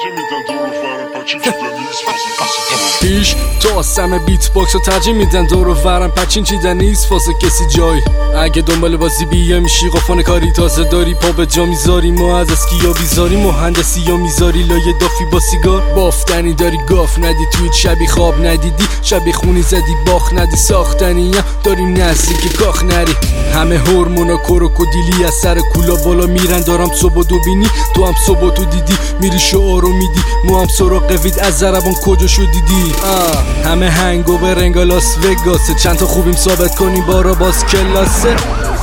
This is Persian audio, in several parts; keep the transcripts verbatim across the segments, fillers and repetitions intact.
پیش تو آسم بیت باکس رو ترجیح میدن دور و ورم پچین چیدن نیست واسه کسی جای. اگه دنبال بازی بیه میشی قفان کاری تازه داری پا به جا میذاری ما از اسکی یا بیزاری مهندسی یا میذاری لایه دافی با سیگار بافتنی داری گاف ندی توی شبی خواب ندیدی شبی خونی زدی باخ ندی ساختنی هم داریم نزدیک کاخ نری همه هورمونا کروکودیلی از سر کولا بالا میرن دارم صبح دو بینی تو هم صبح تو دیدی میری شعارو میدی مو هم سراغ وید از زربان کجا شو دیدی آه. همه هنگو به رنگا لاس وگاسه چند تا خوبیم ثابت کنی بارا باز کلاسه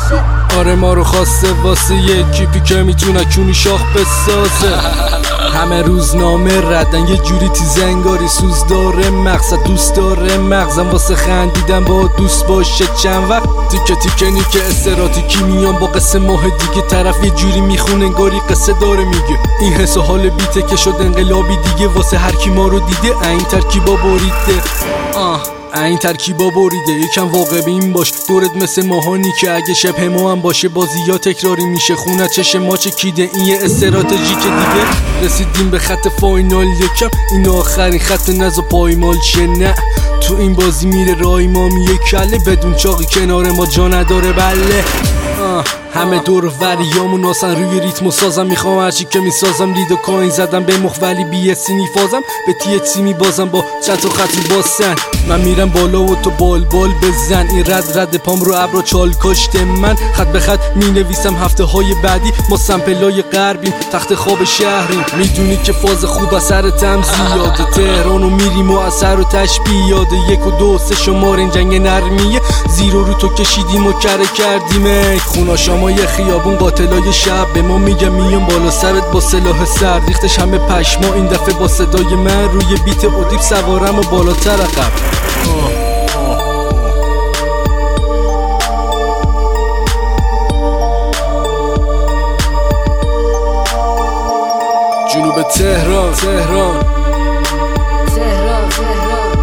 آره ما رو خواسته واسه یکی که میتونه کونی شاخ بسازه همه روزنامه ردن یه جوری تیزنگاری سوز داره مقصد دوست داره مغزم واسه خندیدن با دوست باشه چند وقت تیکه تیکه نیکه استراتیکی میان با قصه ماه دیگه طرف یه جوری میخونه انگاری قصه داره میگه این حس و حال بیته که شد انقلابی دیگه واسه هر کی ما رو دیده این ترکیبا بریده آه این ترکیبا بریده یکم واقع بین باش دورت مثل ماهانی که اگه شبه ما هم باشه بازی یا تکراری میشه خونه چش ما چکیده این یه استراتژی که دیگه رسیدیم به خط فاینال یکم این آخرین خط نزا پایمال شه نه تو این بازی میره رای ما میه کله بدون چاقی کنار ما جا نداره بله آه. همه دور وریامون آسن روی ریتم و سازم میخوام هرچی که میسازم لید و کاین زدم به مخ ولی بی سینی فازم به تی اچ سی میبازم با چند تا خطی باسن من میرم بالا و تو بال بال بزن این رد رد پام رو ابرو چال کشت من خط به خط مینویسم هفته های بعدی ما سمپلای غربیم تخت خواب شهریم میدونی که فاز خوب اثرتم زیاده تهرانو میریم و اثر و تشبیه یاده یک و دو سه شمار این جنگ نرمیه زیرو رو تو کشیدیم و کره کردیم خونا شما یه خیابون قاتلای شب به ما میگم میام بالا سرت با سلاح سر ریختش همه پشما این دفعه با صدای من روی بیت ادیب سوارم و بالاتر عقب جنوب تهران تهران تهران تهران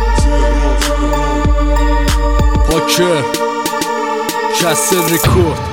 پاکه کسر رکورد